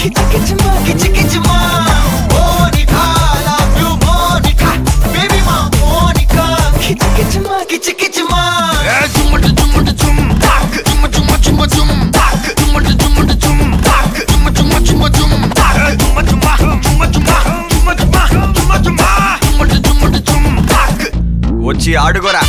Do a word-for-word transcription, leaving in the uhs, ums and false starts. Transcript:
కిచకిచమా కిచకిచమా Monica love you Monica baby మా Monica కిచకిచమా కిచకిచమా జుమ్మట జుమ్మట జుమ్ తాక్ జుమ్మ జుమ్మ జుమ్మ జుమ్ తాక్ జుమ్మట జుమ్మట జుమ్ తాక్ జుమ్మ జుమ్మ జుమ్మ జుమ్ తాక్ జుమ్మ జుమ్మ జుమ్మ జుమ్మ జుమ్మ జుమ్మ జుమ్మ జుమ్మ జుమ్మట జుమ్మట జుమ్ తాక్ వచ్చి ఆడుకోరా